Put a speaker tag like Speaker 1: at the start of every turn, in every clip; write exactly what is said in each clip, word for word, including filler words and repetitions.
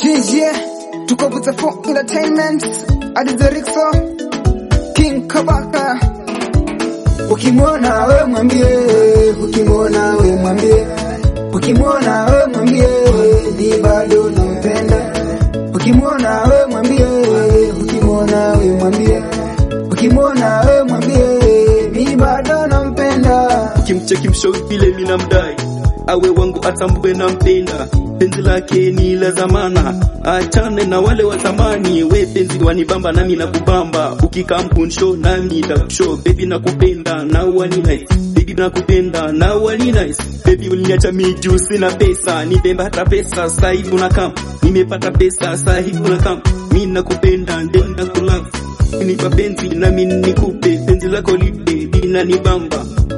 Speaker 1: Yeah, tuko with the full entertainment. Adizerixo King Kabaka. Ukimwona we mwambie, ukimwona we mwambie, ukimwona we mwambie ni bado nampenda. Ukimwona we mwambie, ukimwona we mwambie, ukimwona we mwambie ni bado nampenda.
Speaker 2: Ukimcheki mshauri vile mimi namdai, awe wangu atambue nampenda. Penzi lake ni la zamana, achane na wale wa zamani. We penzi wanibamba nami nakubamba, ukikampu show nami nitakushow. Baby nakupenda na wani nice, baby nakupenda na wani nice. Baby uliniacha mimi juu sina pesa, nibemba hata pesa sasa hivi unakam. Nimepata pesa sasa hivi unakam. Mimi nakupenda ndio nakulove, nipa penzi nami nikupe penzi lako lipe linanibamba.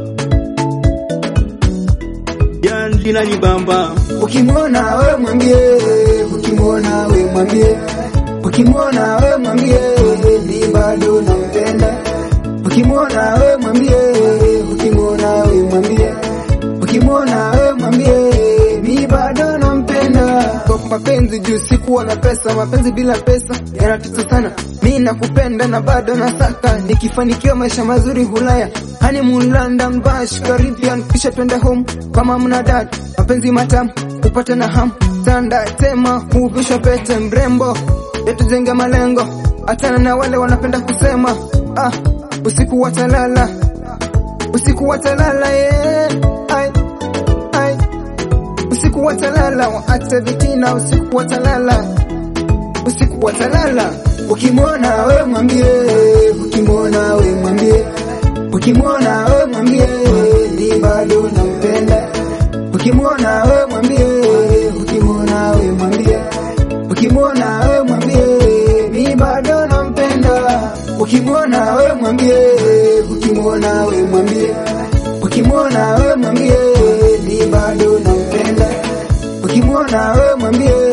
Speaker 2: Linanibamba.
Speaker 1: Ukimwona we mwambie, ukimwona we mwambie, ukimwona we mwambie ni bado nampenda. Ukimwona we mwambie, ukimwona we mwambie, ukimwona we mwambie ni bado nampenda. Kwa mapenzi juu sikuwa na pesa, mapenzi bila pesa yanatesa sana. Mimi nakupenda na bado nasaka, nikifanikiwa maisha mazuri Hulaya, honeymoon London, Bash, Caribbean, kisha twende home kama mna dad. Mapenzi matamu upate na hamu, tanda tema uvisha pete mrembo, yatujenge malengo. Achana na wale wanapenda kusema ah, usiku watalala, usiku watalala yeah. Ay, ay, usiku watalala, waache vitina, usiku watalala, usiku watalala. Ukimwona we mwambie, ukimwona we mwambie, ukimwona we mwambie ni bado nampenda. Ukimwona we mwambie, ukimwona we mwambie, ukimwona we mwambie ni bado nampenda. Ukimwona we mwambie, ukimwona we mwambie, ukimwona we mwambie ni bado nampenda. Ukimwona we mwambie